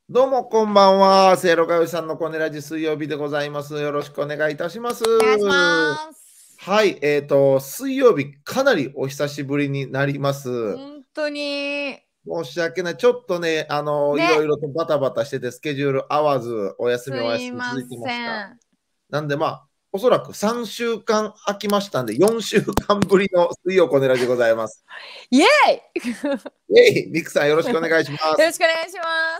どうもこんばんは。せいろがよしさんのコネラジ水曜日でございます。よろしくお願いいたします。 お願いします。 はい、水曜日かなりお久しぶりになります。 本当に。 申し訳ない。ちょっとね、いろね、 いろとバタバタしてて、スケジュール合わず、お休みすおいま休み続いてました。 せん。 なんで、おそらく3週間空きましたんで、4週間ぶりの水曜コネラジでございます。 イエイェイ、ミクさんよろしくお願いしまイよろしす。 くお願いします。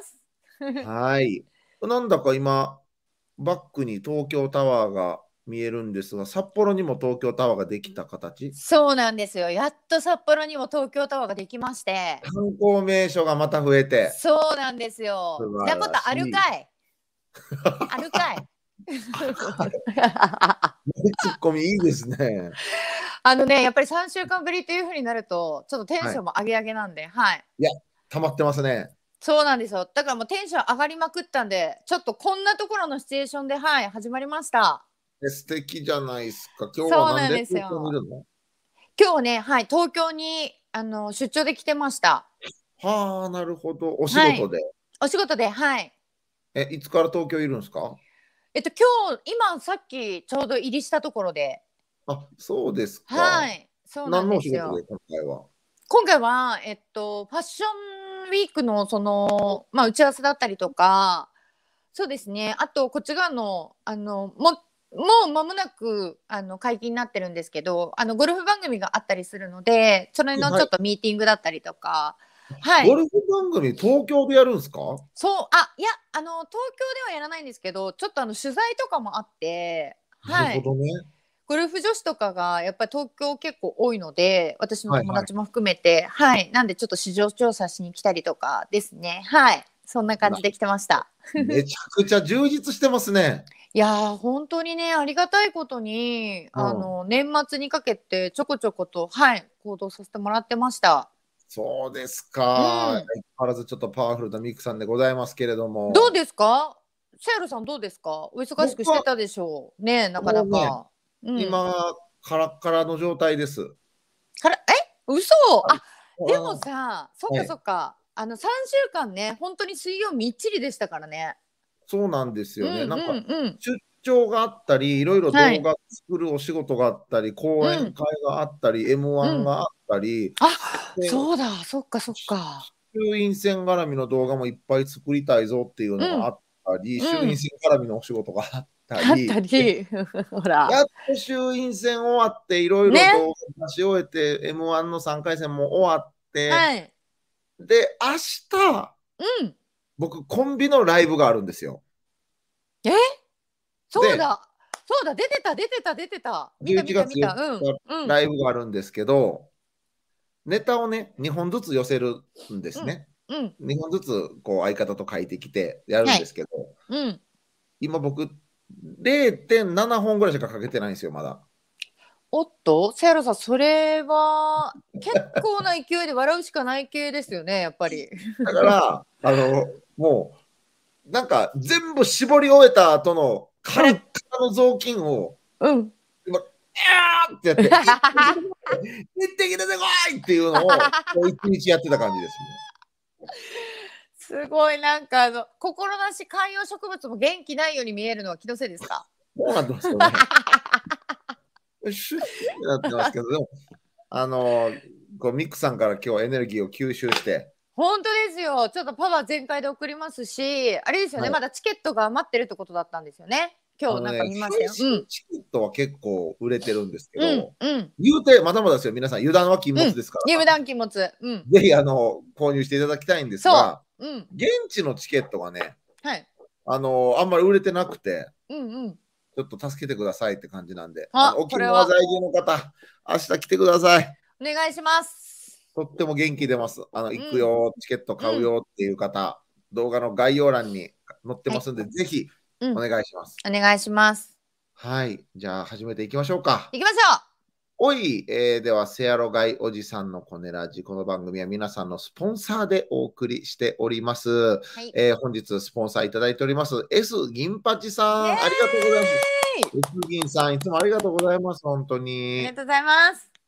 はい。なんだか今、バックに東京タワーが見えるんですが、札幌にも東京タワーができた形。 そうなんですよ。やっと札幌にも東京タワーができまして。 観光名所がまた増えて、 そうなんですよ。 素晴なことあるらしい。 かい。あるかい。 ツッコミいいですね。 やっぱり3週間ぶりっていう風になると、ちょっとテンはい。 ションも上げ上げなんで、はい。 いや、溜まってますね。 そうなんですよ。だからもうテンション上がりまくったんで、ちょっとこんなところのシチュエーションで、はい、始まりました。 素敵じゃないですか。今日はなんそうなんで東京にいですよ。 るの？ 今日ね、はい、東京に出張で来てました。 はあ、なるほど。お仕はい。 事で。 お仕事で、はい。 いつから東京いるんですか？ 今さっきちょうど入りしたところで、 あ、そうですか。 はい、そうなん何のおですよ。 仕事で今回は？ 今回はファッションウィークの打ち合わせだったりとか、そうですね。あとこっち側のもう間もなく解禁になってるんですけど、ゴルフ番組があったりするので、それのはい。 ちょっとミーティングだったりとか、はい。 ゴルフ番組、東京でやるんですか？ そう、いや、東京ではやらないんですけど、ちょっと取材とかもあって、 なるはい。 ほどね。 ゴルフ女子とかがやっぱり東京結構多いので、私のはいはい。 友達も含めて、はい。なんでちょっと市場調査しに来たりとかですね。はい。そんな感なじで来てました。 めちゃくちゃ充実してますね。 いやー、本当にね、ありがたいことに、 うん。 年末にかけてちょこちょこと、はい、行動させてもらってました。 そうですうか。相ん。 変わらずちょっとパワフルなミクさんでございますけれども。 どうですか？シェールさんどうですか？お忙しく僕はしてたでしょう？ねえ、なかもうね、 なか。うん。 今、カラッカラの状態です。 嘘？ はい。 でもさ、そっかそはい。 っか。3週間ね、本当に水曜みっちりでしたからね。 そうなんですうんよね。なんか、 うんうん。 出張があったり、いろいろはい。 動画作るお仕事があったり、講演うん、 会があったり、 う M1 ん。 があったり、で、 そうだ、そっかそっか。 衆院選絡みの動画もいっぱい作りたいぞっていううん、 のがあったり、衆うん。 院選絡みのお仕事があったあったり、 り、ほら。 やっと衆院選終わって、いろいろね。 動画出し終えて、M1 の3回戦も終わって、 はい。 で、明日、 うん。 僕、コンビのライブがあるんですよ。 え、そうで、 だ。そうだ、出てた。見た 11月4 見た見た。うん、 日、 うん、 ライブがあるんですけど、ネタをね、2本ずつ寄せるんでうん、 すね。 うん。 2本ずつこう相方と書いてきてやるんはい。 ですけど、 うん。 今僕、0.7本ぐらいしかかけてないんですよ、まだ。 おっと、セイラさん、それは結構な勢いで笑うしかない系ですよね、やっぱり。 だから、もう、なんか全部絞り終えた後のカラッカラの雑巾を、 うん。 今、ってやって、行ってきてこいっていうのを、こう一日やってた感じですね。 すごいなんか心なし観葉植物も元気ないように見えるのは気のせいですか？ そうなってますよね。シュッってなってますけど、でも、あの、こうミックさんから今日はエネルギーを吸収して、 本当ですよ。ちょっとパワー全開で送りますし、あれですよね、 はい。 まだチケットが余ってるってことだったんですよね。今日なんか見ましたよ。う配信ん。 チケットは結構売れてるんですけうん。 ど、 うん。 言うてまだまだですよ、皆さん、油断は禁うん。 物ですから、 入団期物。うん。 ぜひ購入していただきたいんですそが、 う。うん。 現地のチケットがね、 はい。 あんまり売れてなくて、 うんうん。 ちょっと助けてくださいって感じなんで、 こ沖れは縄在住の方、明日来てください。 お願いします。 とっても元気出ます。 う行くん。 よ、チケット買ううん。 よっていう方、動画の概要欄に載ってはい。 ますんで、ぜひうん。 お願いします。 お願いします。 はい、じゃあ始めていきましょうか。 行きましょおい、では、セアロガイおじさんのコネラジ。この番組は皆さんのスポンサーでお送りしております。 う。はい。 本日スポンサーいただいております。S 銀八さイエん、ありがとうございます。 ーイ。 S 銀さん、いつもありがとうございます。本当に。 ありがとうございます。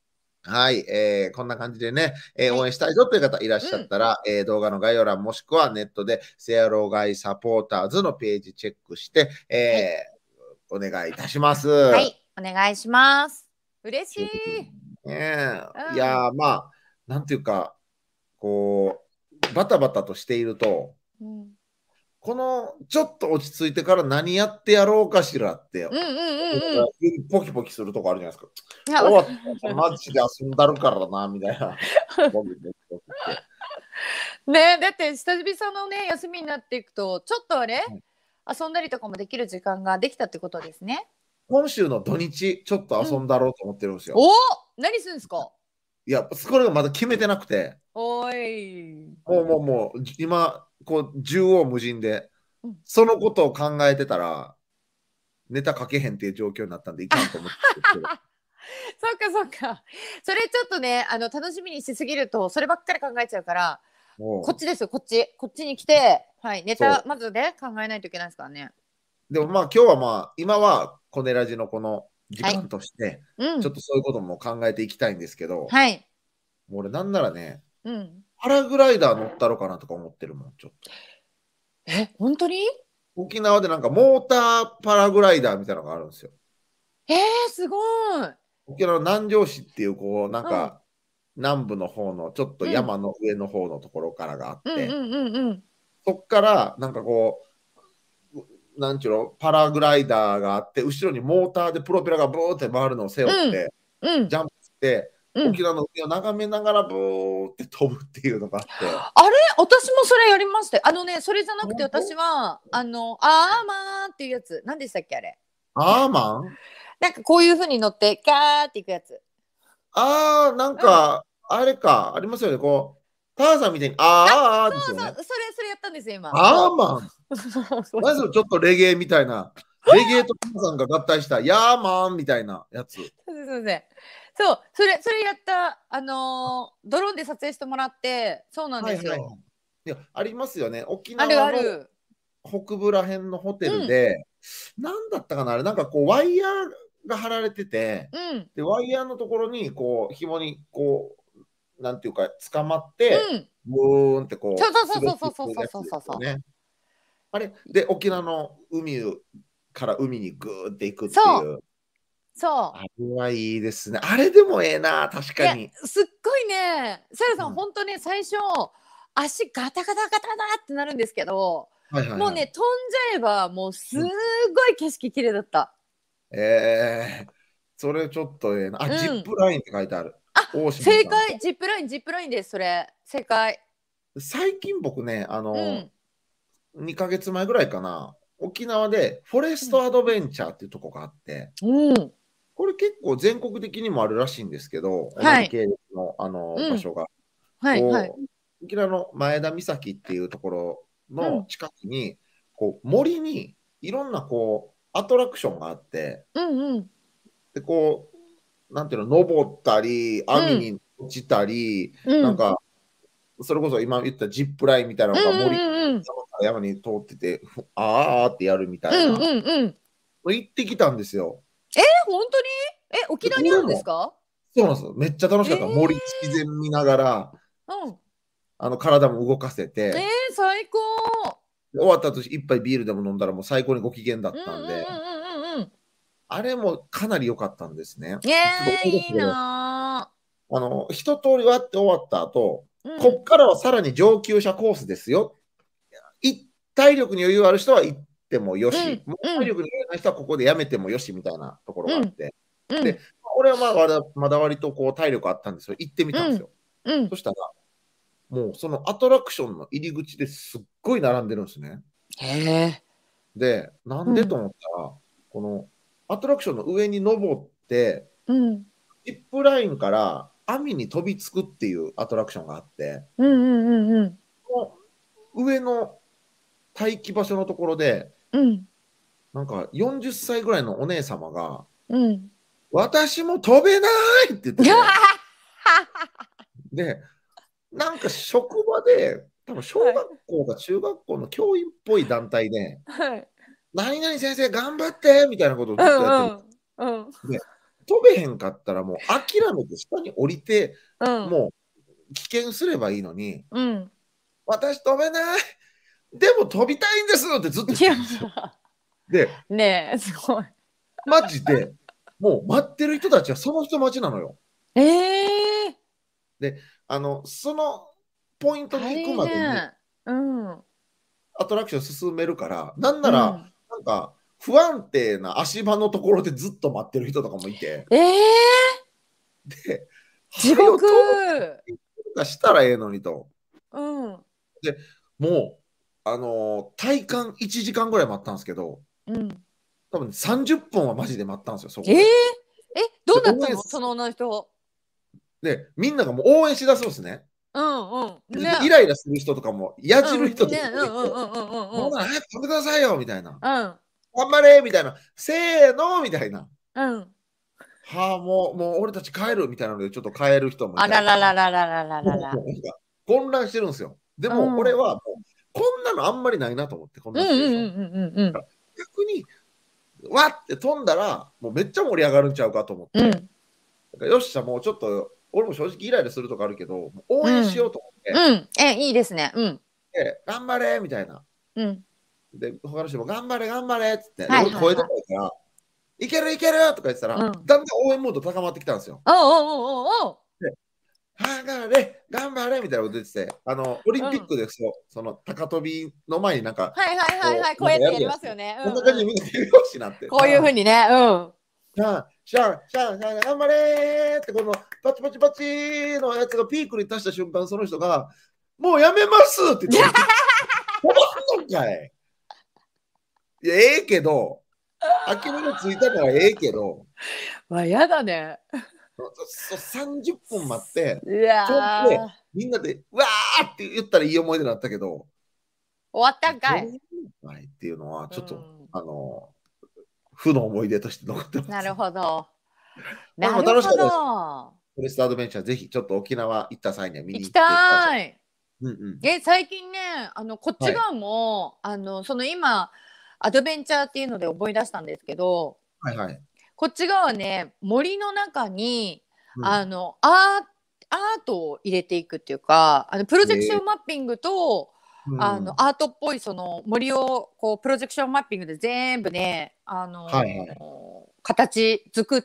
はい、こんな感じでね、 はい。 応援したいぞという方いらっしゃったら、動画の概要欄もしくはネットでセアローガイサポーターズのページチェックして、 はい。 お願いいたします。 はい。お願いします。嬉しということでい。 ね、 うん。 いやー、まあ、なんていうか、こバタバタとしていると、 うん。 このちょっと落ち着いてから何やってやろうかしらって、 うんうんうんうん。 ポキポキするとこあるじゃないですか。 いや、わか終わったらマジで遊んだるからな、みたいな。ポキポキって。 ね、だって久々のね、休みになっていくと、ちょっとあれ、 はい、 遊んだりとかもできる時間ができたってことですね。 今週の土日、ちょっと遊うん。 んだろうと思ってるんですよ。 おお、何するんですか？ いや、これがまだ決めてなくて、 おーい。 もう、今、こう、縦横無尽で、 うん。 そのことを考えてたら、ネタ書けへんっていう状況になったんで、いかんと思ってるんですけど。 そっかそっか。それちょっとね、楽しみにしすぎると、そればっかり考えちゃうから、こっもちですよ、こっち。こっちに来て、はい、ネタ、 そう。 まずね、考えないといけないですからね。 でもまあ今日はまあ、今はコネラジのこの時はい。 間として、 うん。 ちょっとそういうことも考えていきたいんですけど、 はい。 もう俺なんならね、 うん。 パラグライダー乗ったろかなとか思ってるもん、ちょっと。 え、本当に？ 沖縄でなんかモーターパラグライダーみたいなのがあるんですよ。 えすごい。 沖縄の南城市っていう、こう、なんうん。 か、南部の方のちょっとうん。 山の上の方のところからがあって、 うんうんうんうん。 そっからなんかこう、なんちゅうの、パラグライダーがあって、後ろにモーターでプロペラがブーって回るのを背負っうん。 て、 うん。 ジャンプして、 うん。 沖縄の海を眺めながらブーって飛ぶっていうのがあって、 あれ、私もそれやりましたよ。それじゃなくて本当私は、あーまーっていうやつ。何でしたっけ、あれ。 アーマンなんかこういう風に乗って、ガーっていくやつ。 なんうん。 か、あれか、ありますよね、こう、ターザンみたいに、 あ、 ですよね。 そうそう、それやったんですよ、今。そアーマンう。そうそうそう。 何それちょっとレゲエみたいな、レゲエとターザンが合体したヤーマンみたいなやつ。 すみません。そう、それやった、ドローンで撮影してもらって、そうなんはいはいはい。 ですよ。 いや、ありますよね。沖ある縄のある。 北部ら辺のホテルうん、 で、なんだったかな、あれ、なんかこう、ワイヤーが張られてて、 うん、 で、ワイヤーのところに、こう、紐に、こう、なんていうか、捕まって、 うん。 ブーンってこう、 そうそうそう滑っていそうそうそうくやつでそうそうそう。 すよね。あれ、で、沖縄の海から海にグーっていくってそう、 いう。 そう。 あれはいいですね。あれでもええな、確いや、 かに。 すっごいね、サラさん、 うん。 本当ね、最初、足ガタガタガタガタってなるんですけど、 はいはいもうね、 はい。 飛んじゃえば、もうすうん。 ごい景色綺麗だった。 えそれちょっとええな。あ、ジうん。 ップラインって書いてある。 あ、 大島さん。 正解、ジップライン、ジップラインです、それ。正解。 最近僕ね、 うん。 2ヶ月前ぐらいかな、沖縄でフォレうん。 ストアドベンチャーっていうとこがあって、 うん。 これ結構全国的にもあるらしいんですけど、同はい。 じ系列の、 うん。 場所が。 はいはい。 こう、沖縄の前田岬っていうところうん。 の近くに、こう、森にいろんなこう、アトラクションがあって、 うんうん。 で、こう、なんていうの、登ったり、 うん。 網に落ちたり、 うん。 なんか、それこそ今言ったジップラインみたいなうんのが森、 うんうん。 山に通ってて、あーってやるみたうんいな。 うんうん。 行ってきたんですよ。 本当に？沖で、 縄にあるんですこれも、 か？ そうなんですよ。めっちゃ楽しかった。森、 え自然見ながら、 うん。 体も動かせて、 最高。 で終わった後、一杯ビールでも飲んだらもう最高にご機嫌だうんうんったんで、 うんうんうんうん。 あれもかなり良かったんですね。ちょっと思い出しいいたけど、 な一通り割って終わった後、 ー。うん。 こっからはさらに上級者コースですよ。体力に余裕ある人は行ってもよし、 うんもううん。 体力に余裕ない人はここでやめてもよしみたいなところがうん。 あって。で、 うん。 俺はまだ割とこう体力あったんですよ。行ってみたんうん。 ですよ。 うん。 そしたら、もうそのアトラクションの入り口ですっごい並んでるんですね。 へえ。 で、なんうん。 でと思ったら、このアトラクションの上に登って、 うん。 ジップラインから網に飛びつくっていうアトラクションがあって、 うんうんうんうん。 この上の待機場所のところで、 うん。 なんか40歳ぐらいのお姉様が、 うん。 私も飛べないって言ってて、で、なんか職場で、多分小はい。 学校か中学校の教員っぽい団体で、 はい。 何々先生頑張ってみたいなことをうずっとやってる。 んうん。うん。 で、 飛べへんかったらもう諦めて下に降りて、 うん。 もう棄権すればいいのに、 うん。 私飛べない、でも飛びたいんですってずっと言っいや、 てるんですよ。で、 ねえ、すごい。 マジで、もう待ってる人たちはその人待ちなのよ。 ええ、 で、そのポイントに行く大までに変。うん。 アトラクション進めるから、なんなら、 うん。 なんか、不安定な足場のところでずっと待ってる人とかもいて、 ええ、 で、 地はよ、 獄。 とかしたらええのにと。 うん。 で、もう、体感1時間ぐらい待ったんですけど、 うん。 多分30分はマジで待ったんですよ、そええ、 こで。 どで、 うなったのその女の人。 で、みんながもう応援しだすんですね。 うんうん。ね。 でイライラする人とかも、やじるうん。 人とかね。うんうんもいて、 うんうんうんうん。 もうな、早く飛んでくださいよみたいな。 うん。 頑張れみたいな。せーのみたいな。 うん。 はあ、もう俺たち帰るみたいなので、ちょっと帰る人もいあらららたりとか、 らららららら。 もうなんか混乱してるんですよ。でうも、俺ん。 はもう、こんなのあんまりないなと思って、こんうんうんなシチュエーション。 うんうんうん逆に、わって飛んだら、もうめっちゃ盛り上がるんちゃうかと思っうん。うて、 ん。 だからよっしゃ、もうちょっと、俺も正直イライラするとかあるけど、応援しようと思って、 うん。いいですね。うん。 頑張れみたいな。 うん。 で、他の人も頑張れ、頑張れっつって、で、俺声ではいはいはい。 かいから、いけるいけるとか言ってたら、 うん。 だんだん応援モード高まってきたんですよ。 おうおうおうおうおう。 で、頑張れ、頑張れみたいなこと言ってて、オリンピッうん。 クでその高跳びの前になんか、 はいはいはいはい。 こう、 こうやってやりなんかやるじゃないですか。 ますよね。うこんな感じでんうん。 みんな手拍子になって、 こういうふうにね。うん。 シャン、シャン、シャン、シャン、頑張れーって、このパチパチパチのやつがピークに達した瞬間、その人が、もうやめますって言って、飛ばんのかい。いや、ええけど、諦めついたのはええけど、 わ、やだね。 30分待って、 うそんで、 わー。 みんなで、わーって言ったらいい思い出になったけど、 終わったんかい。 どういうのかいっていうのは、ちょっと、 うん。 負の思い出として残ってます。 なるほど。 まあ、でもなるほ楽しかったです。 ど。 フォレストアドベンチャー、ぜひちょっと沖縄行った際には見に行き行ってください。 たい。 うんうん。 最近ね、こっはい。 ち側も、その今、アドベンチャーっていうので思い出したんですけど、 はいはい。 こっち側ね、森の中に、 うん。 アートを入れていくっていうか、プロジェクショえンマッピングと、 うん。 アートっぽいその森をこうプロジェクションマッピングで全部ね、 はいはい。 形作って、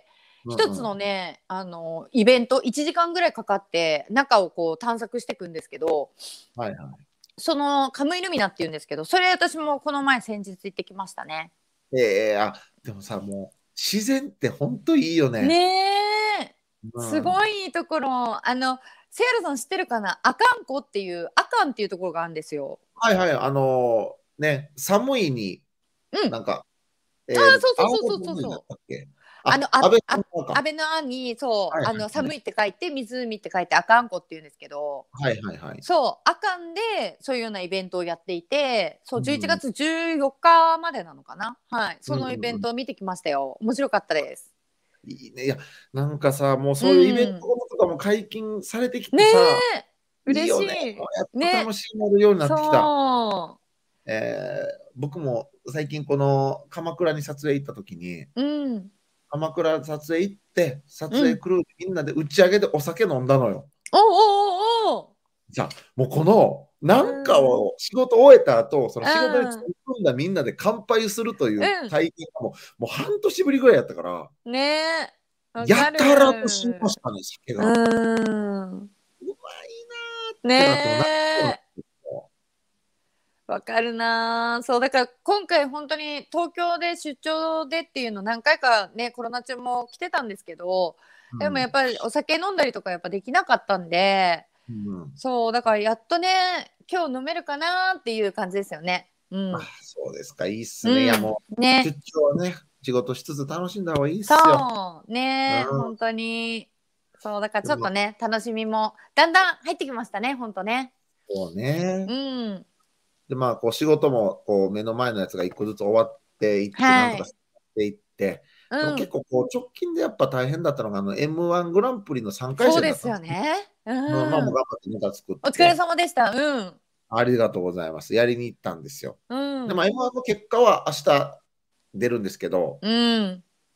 一つうんうん。 のね、イベント1時間ぐらいかかって中をこう探索していくんですけど、 はいはい。 そのカムイルミナっていうんですけど、それ私もこの前先日行ってきましたね。 でもさ、もう、自然ってほんといいよね。 ねえ、 うん。 すごいいいところ。セアラさん知ってるかな、アカンコっていう、アカンっていうところがあるんですよ。 はいはい、ね、寒いに、 うん。 なんか、 そうそう青そうそう森になっそうそう。 たっけ？安あ、 倍さんの方か。 安倍の案に、そう、 はいはいはい。 寒いって書いて、湖って書いて、アカンコって言うんですけど、 はいはいはい。 そう、アカンでそういうようなイベントをやっていて、そう、11 うん。 月14日までなのかな。はい、そうんのイベうんうん。 ントを見てきましたよ。面白かったです。 いいね。いや、なんかさ、もううそういうイベントん。 とかも解禁されてきねてさ、 え、嬉しいいよね。もうやっい。ね、 と楽しめるようになってきた。 そ僕も最近この鎌倉に撮影行った時に、 う。うん。 鎌倉撮影行って、撮うん。 影クルーみんなで打ち上げでお酒飲んだのよ。 おおおおお。 じゃあ、もうこの、なうんかん。 を仕事終えた後、そのう仕事に取ん。 り組んだみんなで乾杯するといううん。 体験がもう半年ぶりぐらいやったから、 ねえ。わかやたらとしまる。 したね、酒うが。 ん。 うまいなーっねてなってもなえ。わかるな。そう、だから今回本当に東京で出張でっていうの何回かね、コロナ中も来てたんですけど、 うん。 でもやっぱりお酒飲んだりとかやっぱできなかったんで、 うん。 そう、だからやっとね、今日飲めるかなっていう感じですよね。うあ、 ん。 そうですか、いいっすね。いや、 うん。 もう、出ね。 張はね、仕事しつつ楽しんだ方がいいっすよ。 そうね、 うん。 本当に。そう、だからでも、 ちょっとね、楽しみもだんだん入ってきましたね、本当ね。 そううね。 ん。 で、まあ、こう、仕事も、こう、目の前のやつが一個ずつ終わっていって、なんとかしはい。 ていって、でもうん。 結構、こう、直近でやっぱ大変だったのが、M1 グランプリの3回そうです戦だったんですね。 よね。うまあ、もうん。 頑張ってネタ作っお疲れて、 様でした。うん。 ありがとうございます。やりに行ったんですよ。 うで、まあ、 ん。 M1 の結果は明日出るんですけど、 うん。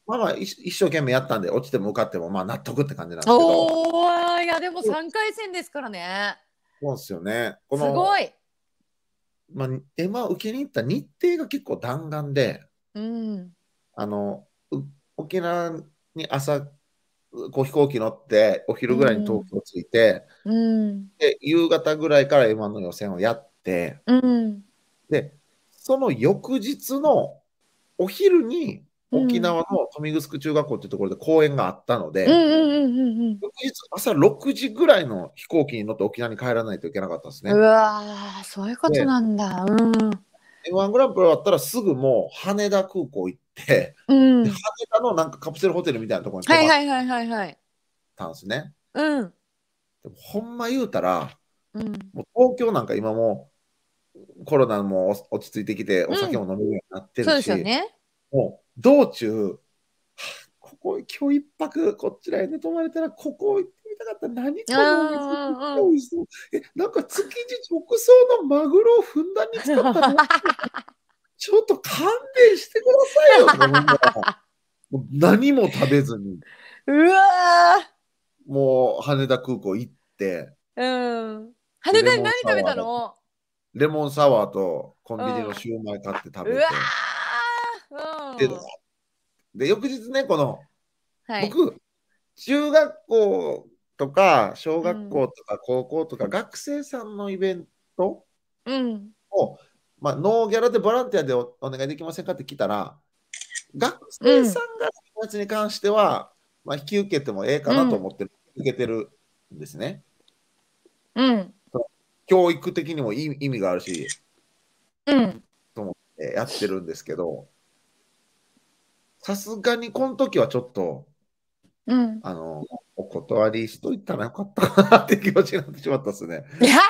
まあまあ一生懸命やったんで、落ちても受かってもまあ納得って感じなんですけど、 おー、いやでも3回戦ですからね。 そうですよね。こすごい。 まあ、受けに行った日程が結構弾丸で、 うん。 あの、沖縄に朝、飛行機乗って、おう昼ぐらいに東ん。 京着いて、 うん。 で、夕方ぐらいから M1 の予選をやって、 うん。 で、その翌日のお昼にうん。 沖縄の豊見城中学校っていうところで公演があったのうん。 で、 うん。 翌日朝6時ぐらいの飛行機に乗って沖縄に帰らないといけなかったんですうね。 わー、そういうことで、 なんだ。うん。 M1 グランプリ終わったらすぐもう羽田空港行って、 うで、羽ん。 田のなんかカプセルホテルみたいなところに泊まっはいはいはいはいはい。 たんですね。 うん。 でもほんま言うたら、 うん。 もう東京なんか今もコロナも落ち着いてきて、お酒もうん。 飲めるようになってそうですよるし、 ね。 もう道中、ここ今日一泊こちらへね泊まれたらここ行ってみたかった。何うんこのお店めっちゃうんうん。 美味しそう。なんか築地直送のマグロをふんだんに使ったのちょっと勘弁してくださいよとか思いながら、もう何も食べずに、 うわもう羽田空港行って、 ー。うん。 で、 羽田で何食べたの？ レモンサワーとコンビニのうん。 シューマイ買って食うわべて、で、 ー。うん。 翌日ね、 はい。 僕、中学校とか小学うん。 校とか高校とか学生さんのイベントうん。 を、まあ、ノーギャラでボランティアでお願いできませんかって来たら、学生さうん。 んが友達に関しては、まあ、引き受けてもええかうん。 なと思って受けてるんですね。 うん。 教育的にも意味があるし、 うん。 と思ってやってるんですけど、さすがにこの時はちょっと、 うん。 あの、お断りしといたらよかったかなって気持ちになってしまったですね。 いや、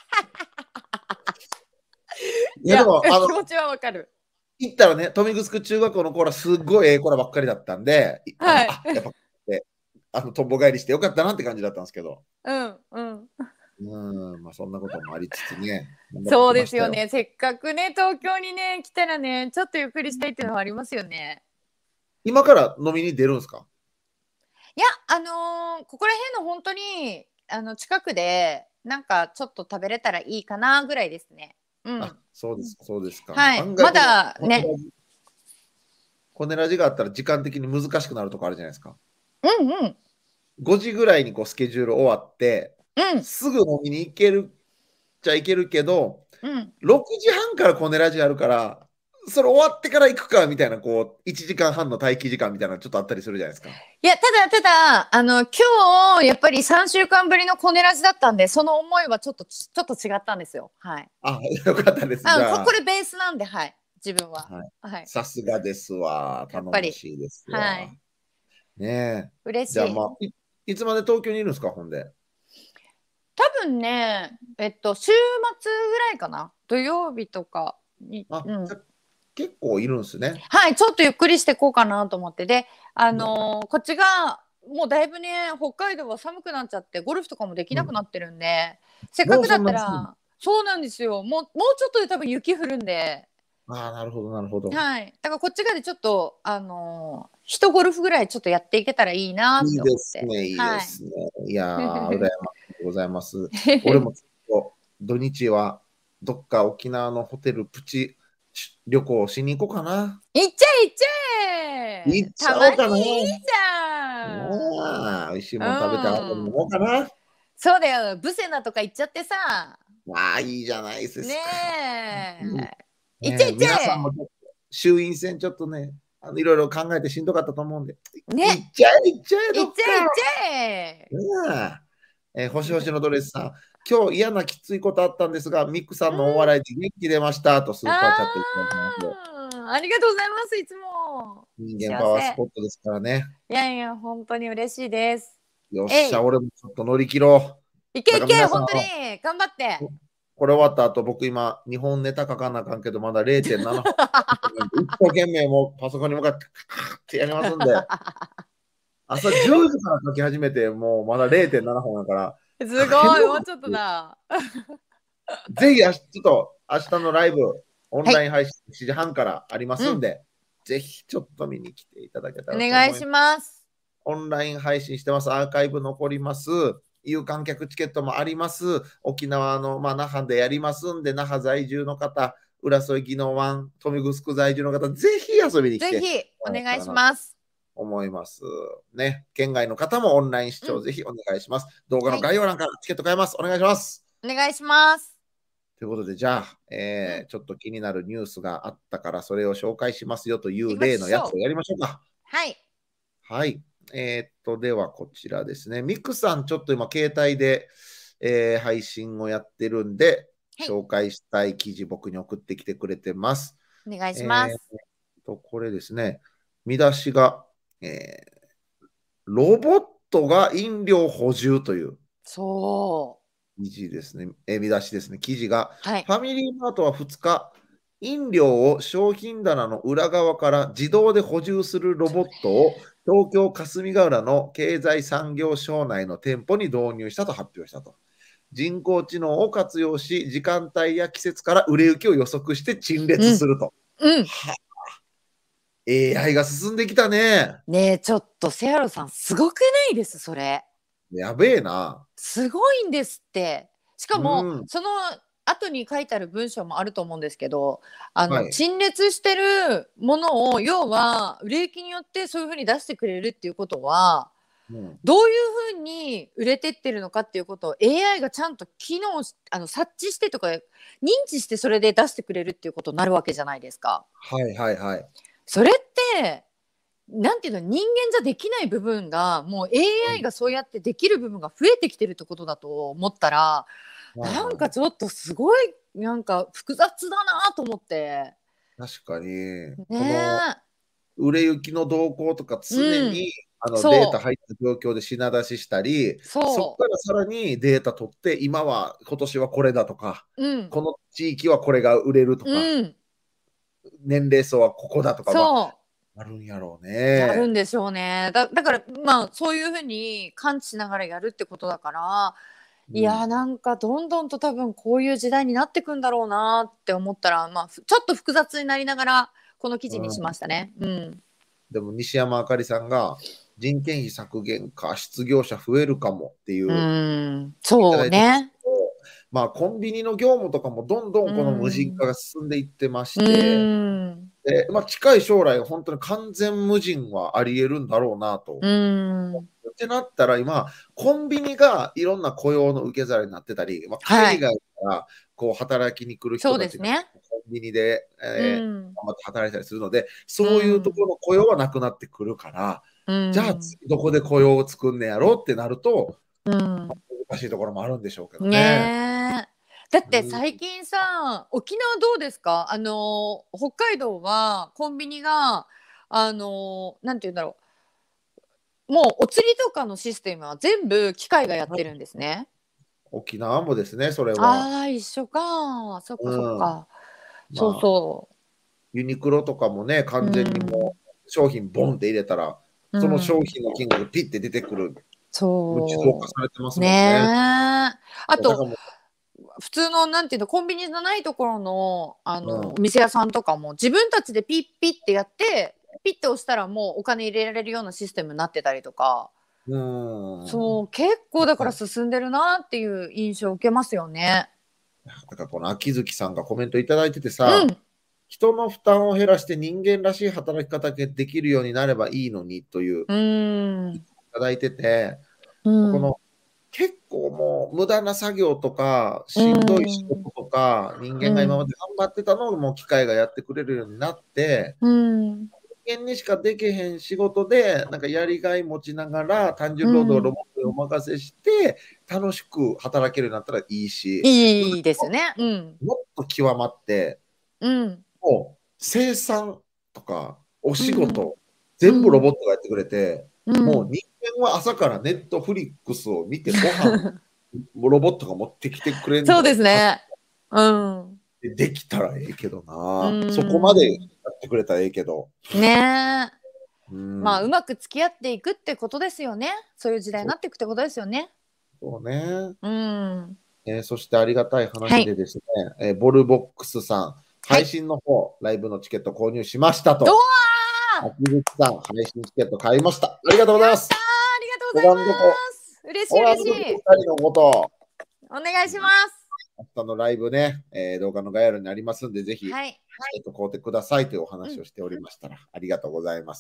いや、でも、 気持ちはわかる。 行ったらね、豊見城中学校の子らすっごいええ子らばっかりだったんで、 はい。 やっぱ、とんぼ返りしてよかったなって感じだったんですけど、 うん。うん。 まあそんなこともありつつね、頑張ってそうきましたよ。 ですよね。せっかくね、東京にね、来たらね、ちょっとゆっくりしたいっていうのはありますよね。 今から飲みに出るんですか？ いや、ここら辺の本当に、近くで、なんかちょっと食べれたらいいかなぐらいですね。うあ、 ん。 そうですか、そうですか。 はい。 案外まだね。 コネラジがあったら時間的に難しくなるとこあるじゃないですか。 うんうん。 5時ぐらいにスケジュール終わって、 うん。 すぐ飲みに行けるっちゃ行けるけど、 うん。 6時半からコネラジあるから、それ終わってから行くかみたいな、1時間半の待機時間みたいなのちょっとあったりするじゃないですか。 いや、ただ、今日、やっぱり3週間ぶりのコネラジだったんで、その思いはちょっと違ったんですよ。はい。 あ、よかったです。じゃあ、 これベースなんで、はい。自分は。 はい、 はい。 さすがですわ。頼やっぱり。 もしいですわ。 はい。 ねえ。 嬉しい。 じゃあまあ、いつまで東京にいるんですか、ほんで。 多分ね、週末ぐらいかな。土曜日とかに。 あ、 うん。 結構いるんですね。 はい、ちょっとゆっくりしていこうかなと思って。で、 ねこっちが、もうだいぶね、北海道は寒くなっちゃって、ゴルフとかもできうん、 なくなってるんで、せっかもうくだっそんなに。 たら、そうなんですよ。もうちょっとで多分雪降るんで、 ああ、なるほど、なるほど。 はい。だからこっち側でちょっと、一ゴルフぐらいちょっとやっていけたらいいなっていいで思って。 すね、いいではい。 すね。いやー、羨ましいございます。俺もちょっと土日はどっか沖縄のホテルプチ旅行しに行こうかな。 行っちゃえ行っちゃ行っえ、たまにいいちゃおうかな。 じゃ美味しいもん食べて後にん。うん。 飲もうかな。 そうだよ。ブセナとか行っちゃってさ。 いいじゃないでねすか。うんえ。行っちゃえ行っちゃ皆さんもえ。 ちょっと衆院選ちょっとね、いろいろ考えてしんどかったと思うんで、 ね。 行っちゃえ、行っちゃえ、どっか。 行っちゃえ行っちゃえ。 星々のドレスさん、今日嫌なきついことあったんですが、ミックさんのおうん。 笑いで元気出ましたとスーパーチャットいただきます。 ありがとうございます。いつも。 人間パワース幸せ。 ポットですからね。 いやいや、本当に嬉しいです。 よっしゃ、 えい。 俺もちょっと乗り切ろう。だからいけいけ、 皆さん、 本当に。頑張って。 これ終わった後、僕今、日本ネタ書かなあかんけど、まだ0.7本。一生懸命もうパソコンに向かってカーってやりますんで、朝10時から書き始めて、もうまだ0.7本だから、 すごい、もうちょっとだ。 ぜひちょっと明日のライブ、オンはい。 ライン配信7時半からありますうん。 んで、 ぜひちょっと見に来ていただけたらおと思います。 願いします。 オンライン配信してます。アーカイブ残ります。有観客チケットもあります。沖縄の、那覇でやりますんで、那覇在住の方、浦添宜野湾、豊見城在住の方、ぜひ遊びに来て。 ぜひお願いします。 思いますね。県外の方もオンライン視聴ぜひお願いします。動画の概要欄からチケット買えます。お願いします。 お願いします。 ということで、じゃあ、ちょっと気になるニュースがあったから、それを紹介しますよという例のやつをやりましょうか。 はい。 はい。ではこちらですね。ミクさん、ちょっと今、携帯で、配信をやってるんで、紹介したい記事、僕に送ってきてくれてます。 お願いします。 これですね。見出しが、ロボットが飲料補充という記事ですね。見出しですね。記事が、ファミリーマートは2日、飲料を商品棚の裏側から自動で補充するロボットを東京霞ヶ浦の経済産業省内の店舗に導入したと発表したと。人工知能を活用し、時間帯や季節から売れ行きを予測して陳列すると。AI が進んできたね。 ねえ、ちょっとセアロさん、すごくないです、それ。 やべえな。 すごいんですって。しかも、その後に書いてある文章もあると思うんですけど、陳列してるものを、要は売れ行きによってそういうふうに出してくれるっていうことは、どういうふうに売れてってるのかっていうことを AI がちゃんと察知してとか認知して、それで出してくれるっていうことになるわけじゃないですか。 はいはいはい。 それってなんていうの、人間じゃできない部分がもう AI がそうやってできる部分が増えてきてるってことだと思ったら、なんかちょっとすごいなんか複雑だなと思って。 確かに、この売れ行きの動向とか常に、データ入った状況で品出ししたり、そこからさらにデータ取って、今年はこれだとか、この地域はこれが売れるとか、年齢層はここだとか、あるんやろうね。 やるんでしょうね。だからそういうふうに感知しながらやるってことだから、いやなんかどんどんと多分こういう時代になってくんだろうなって思ったら、ちょっと複雑になりながらこの記事にしましたね。 でも西山あかりさんが人件費削減か失業者増えるかもっていう。 そうね。 コンビニの業務とかもどんどんこの無人化が進んでいってまして、で近い将来本当に完全無人はありえるんだろうなと。ってなったら今コンビニがいろんな雇用の受け皿になってたり、海外からこう働きに来る人たちがコンビニで頑張って働いたりするので、そういうところの雇用はなくなってくるから、じゃあどこで雇用を作んねやろうってなると、難しいところもあるんでしょうけどね。 だって最近さ、沖縄どうですか？北海道はコンビニがなんて言うんだろう、もうお釣りとかのシステムは全部機械がやってるんですね。 沖縄もですね、それは。 一緒か。そっかそっか。そうそう。 ユニクロとかもね、完全にもう商品ボンって入れたら、その商品の金額ピッて出てくる。自動化されてますもんね。 あと普通のなんていうの、コンビニじゃないところのお店屋さんとかも自分たちでピッピッってやってピッて押したらもうお金入れられるようなシステムになってたりとか、そう結構だから進んでるなっていう印象を受けますよね。 だからこの秋月さんがコメントいただいててさ、人の負担を減らして人間らしい働き方ができるようになればいいのにといういただいてて、この結構もう無駄な作業とかしんどい仕事とか、人間が今まで頑張ってたのをもう機械がやってくれるようになって、人間にしかできへん仕事でなんかやりがい持ちながら単純労働をロボットにお任せして楽しく働けるようになったらいいし、 いいですね。 もっと極まって、もう生産とかお仕事、全部ロボットがやってくれて、もう人間は朝からネットフリックスを見てご飯ロボットが持ってきてくれるの。 そうですね。 できたらええけどな。そこまでやってくれたらええけど。 ねえ。うまく付き合っていくってことですよね。そういう時代になっていくってことですよね。 そうね。そしてありがたい話でですね、ボルボックスさん、配信の方、ライブのチケット購入しましたと。 秋口さん、配信チケット買いました。ありがとうございます。 ありがとうございます。嬉しい嬉しい。 お二人のこと、 お願いします。 明日のライブね、動画の概要欄にありますんで、ぜひ、 はい。 買ってくださいというお話をしておりましたら、ありがとうございます。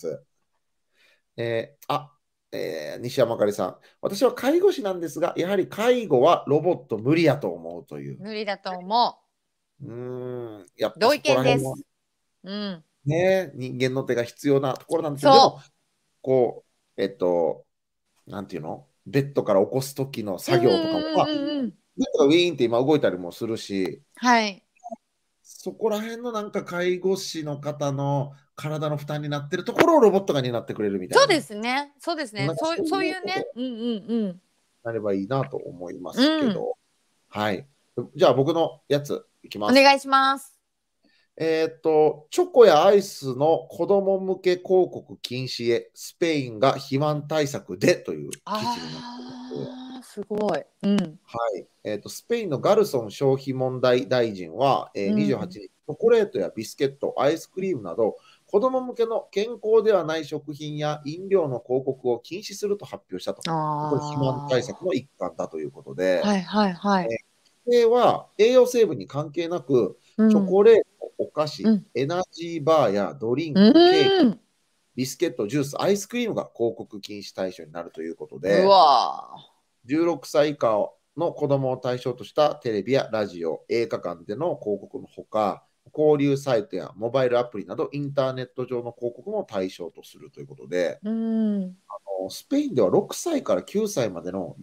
西山かりさん、私は介護士なんですが、やはり介護はロボット無理やと思うという。 無理だと思やっぱ同意見です。 ね、人間の手が必要なところなんですけど、でも、こう、なんていうの、ベッドから起こす時の作業とかも、ベッドがウィーンって今動いたりもするし、 はい。 そこら辺のなんか介護士の方の体の負担になってるところをロボットが担ってくれるみたいな。 そうですね。そうですね。そういうね。 なればいいなと思いますけど。はい。じゃあ僕のやついきます。 お願いします。 チョコやアイスの子供向け広告禁止へ、スペインが肥満対策でという記事になってます。すごい。はい。 スペインのガルソン消費問題大臣は、28日、チョコレートやビスケット、アイスクリームなど、子供向けの健康ではない食品や飲料の広告を禁止すると発表したと。これ、肥満対策の一環だということで、これは栄養成分に関係なく、チョコレート、お菓子、エナジーバーやドリンク、ケーキ、ビスケット、ジュース、アイスクリームが広告禁止対象になるということで、16歳以下の子供を対象としたテレビやラジオ、映画館での広告のほか、交流サイトやモバイルアプリなどインターネット上の広告も対象とするということで、スペインでは6歳から9歳までの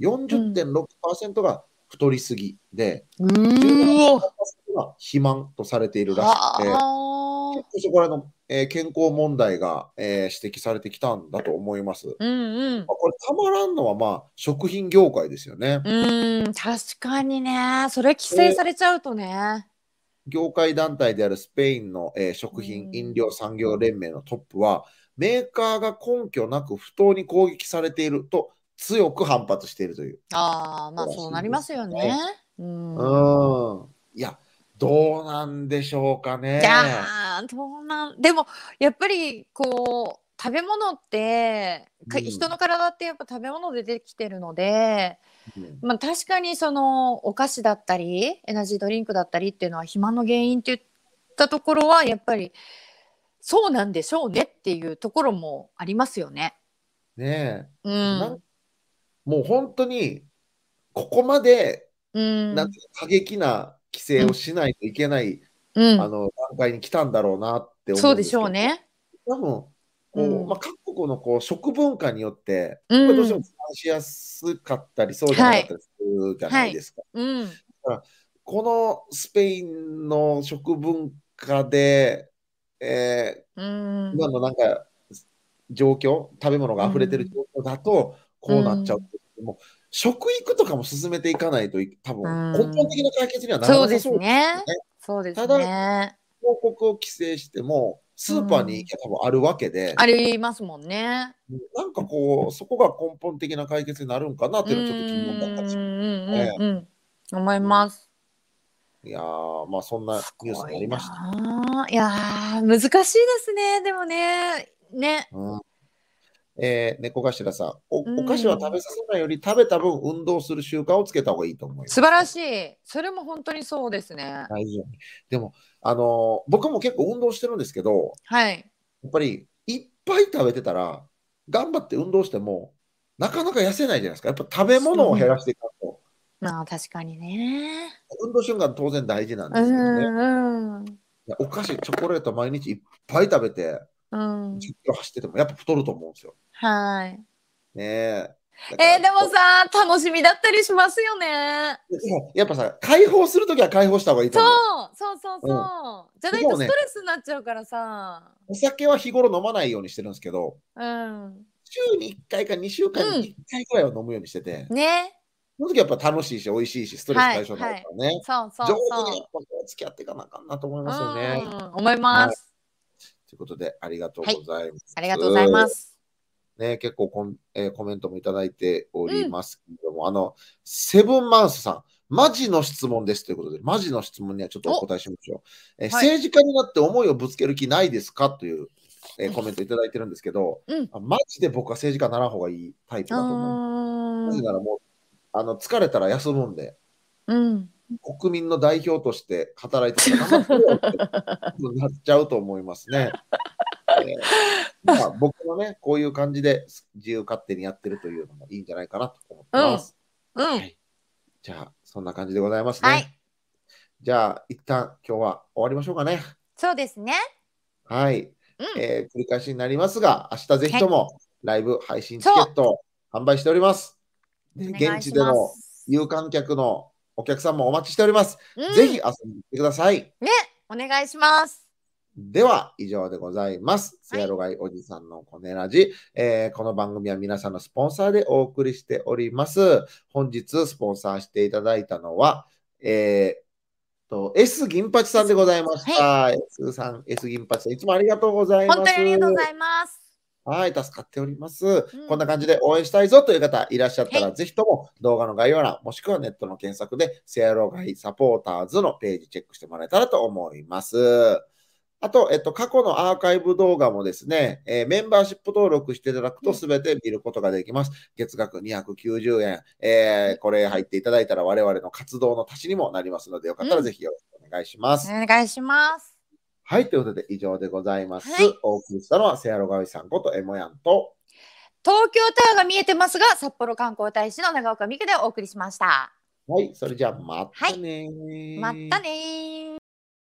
40.6% が太りすぎで、17% が肥満とされているらしくて、結構そこらの、健康問題が、指摘されてきたんだと思います。これたまらんのは、まあ、食品業界ですよね。 確かにね。それ規制されちゃうとね。 業界団体であるスペインの、食品飲料産業連盟のトップは、メーカーが根拠なく不当に攻撃されていると強く反発しているという。 まあそうなりますよね。 いや、どうなんでしょうかね。 でもやっぱりこう食べ物って、人の体ってやっぱ食べ物でできてるので、まあ確かにそのお菓子だったりエナジードリンクだったりっていうのは肥満の原因って言ったところはやっぱりそうなんでしょうねっていうところもありますよね。 もう本当にここまで過激な規制をしないといけない、段階に来たんだろうなって思うんですけど、 そうでしょうね。 多分各国の食文化によって、どうしても負担しやすかったりそうじゃなかったりするじゃないですか。だからこのスペインの食文化で、今のなんか状況、食べ物が溢れてる状況だとこうなっちゃう。もう食育とかも進めていかないと多分根本的な解決にはならなさそうですね。ただ広告を規制してもスーパーに行けば多分あるわけで、 ありますもんね。 なんかこうそこが根本的な解決になるんかなっていうのはちょっと疑問だったりしますね。 思います。 いやまあそんなニュースがありました。 いや難しいですね。でもね。 猫頭さん、お菓子は食べさせないより食べた分運動する習慣をつけた方がいいと思います。 素晴らしい。それも本当にそうですね。 大事よね。でも僕も結構運動してるんですけど、やっぱりいっぱい食べてたら頑張って運動してもなかなか痩せないじゃないですか。やっぱ食べ物を減らしていかないと。 確かにね。 運動習慣当然大事なんですけどね。お菓子、チョコレート毎日いっぱい食べて10キロ走っててもやっぱ太ると思うんですよ。 でもさ、楽しみだったりしますよね。 やっぱさ、解放するときは解放した方がいいと思う。 そう。じゃないとストレスになっちゃうからさ。 お酒は日頃飲まないようにしてるんですけど、週に1回か2週間に1回ぐらいは飲むようにしてて。その時やっぱ楽しいし、美味しいし、ストレス解消になるからね。上手にやっぱ付き合っていかなあかんなと思いますよね。 思います。 ということで、ありがとうございます。 ありがとうございます。 結構コメントもいただいておりますけども、セブンマウスさん、マジの質問ですということで、マジの質問にはちょっとお答えしましょう。政治家になって思いをぶつける気ないですかという、 コメントいただいてるんですけど、 うん。 マジで僕は政治家にならん方がいいタイプだと思います。なぜうならもう、疲れたら休むんで、 ん。 国民の代表として働いてたら頑張ってるよってなっちゃうと思いますね。まあ、僕もね、こういう感じで自由勝手にやってるというのもいいんじゃないかなと思ってます。 うん。 はい。じゃあ、そんな感じでございますね。 はい。 じゃあ、一旦今日は終わりましょうかね。 そうですね。 はい。 うん。 繰り返しになりますが、明日ぜひともライブ配信チそう。 ケットを販売しております。で、 お願現いしま地でのす。 有観客のお客さんもお待ちしております。 うん。 ぜひ遊びに来てください。 ね、お願いします。 では、以上でございます。 はい。 せやろがいおじさんのコネラジ、この番組は皆さんのスポンサーでお送りしております。本日スポンサーしていただいたのは、S 銀八さんでございましはた。S さん、S 銀八さん、いつもありがとうございます。 本当にありがとうございます。 はい、助かっております。 うん。 こんな感じで応援したいぞという方いらっしゃったら、 はい。 ぜひとも動画の概要欄、もしくはネットの検索で、せやろがいサポーターズのページチェックしてもらえたらと思います。あと、過去のアーカイブ動画もですね、メンバーシップ登録していただくとうん。 すべて見ることができます。月額290円。これ入っていただいたら我々の活動の足しにもなりますので、よかったらうん。 ぜひよろしくお願いします。 お願いします。 はい、ということで以上でございまはす。 い。 お送りしたのはせやろがいさんことエモヤンと、 東京タワーが見えてますが、札幌観光大使の長岡美久でお送りしました。 はい、それじゃあまはたい。 ねまたー。 ねー。